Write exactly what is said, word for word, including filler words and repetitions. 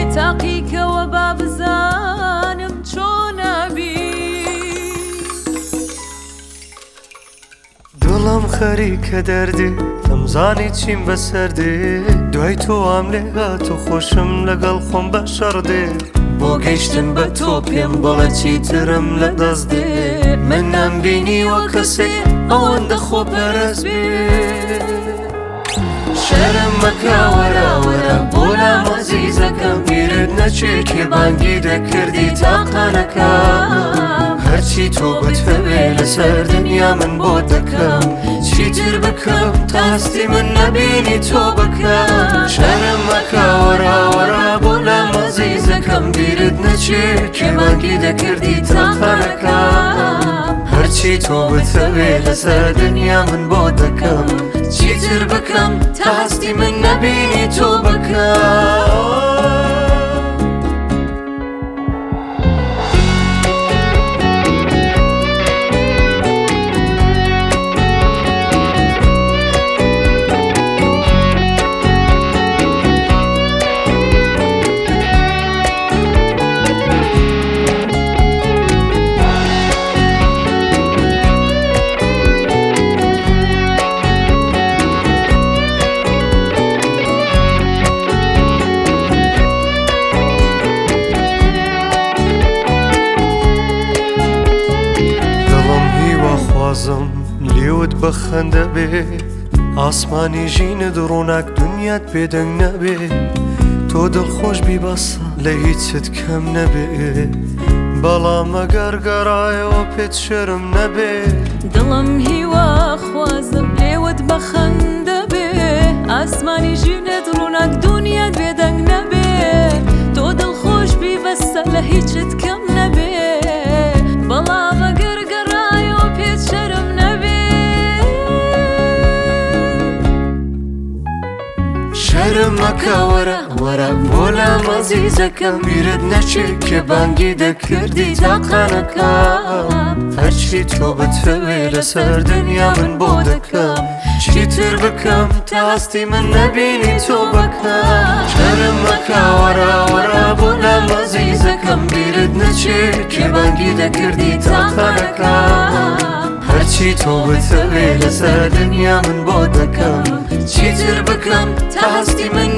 تاقیکەوە با بزانم چۆنابی دڵم خەریکە دەردێ دەمزانی چیم بەسەردێ دوای تۆ ئام لێهات و خۆشم لەگەڵ خۆم بەشەڕدێ بۆ گەیشتن بە تۆ پێم بەڵە چیترم لە دەست دێ من نەمبینیوە کەسێ ئەوەندە خۆپەرست بێ شەرم مەکە وەرە وەرە بۆ لام عەزیزەکەم بیرت نەچێ کێ بانگی دەکردی تاقانەکەم هەرچی تۆ بتفەوێ لەسەر دنیا من بۆ دەکەم چیتر بکەم تا هەستی من نەبینی تۆ بکەم شەرم مەکە وەرە وەرە بۆ لام عەزیزەکەم بیرت نەچێ کێ بانگی دەکردی تاقانەکەم هەرچی تۆ بتفەوێ لەسەر دنیا من بۆ دەکەم چیتر بکەم تا هەستی من نەبینی تۆ بکەم لێوت بەخەندە بێ ئاسمانی ژینت ڕووناک دنیات بێدەنگ نەبێ تۆ دڵخۆش بی بەسە لە هیچت کەم نەبێ بەڵام ئەگەر گەڕایەوە پێت شەرم نەبێ دڵم هیوا خوازم لێوت بەخەندە بێ ئاسمانی ژینت ڕووناک دنیات بێدەنگ نەبێ تۆ دڵخۆش بی بەسە لە هیچت کەم نەبێ بەڵام ئەگەر گەڕایەوە پێت شەرم نەبێ شەرم مەکە وەرە وەرە بۆ لام عەزیزەکەم بیرت نەچێ کێ بانگی دەکردی تاقانەکەم هەرچی تۆ بتفەوێ لەسەر دنیا من بۆ دەکەم چیتر بکەم تا هەستی من نەبینی تۆ بکەم شەرم مەکە وەرە وەرە بۆ لام عەزیزەکەم بیرت نەچێ کێ بانگی دەکردی تاقانەکەم هەرچی تۆ بتفەوێ لەسەر دنیا من بۆ دەکەم چیتر بکەم تا هەستی من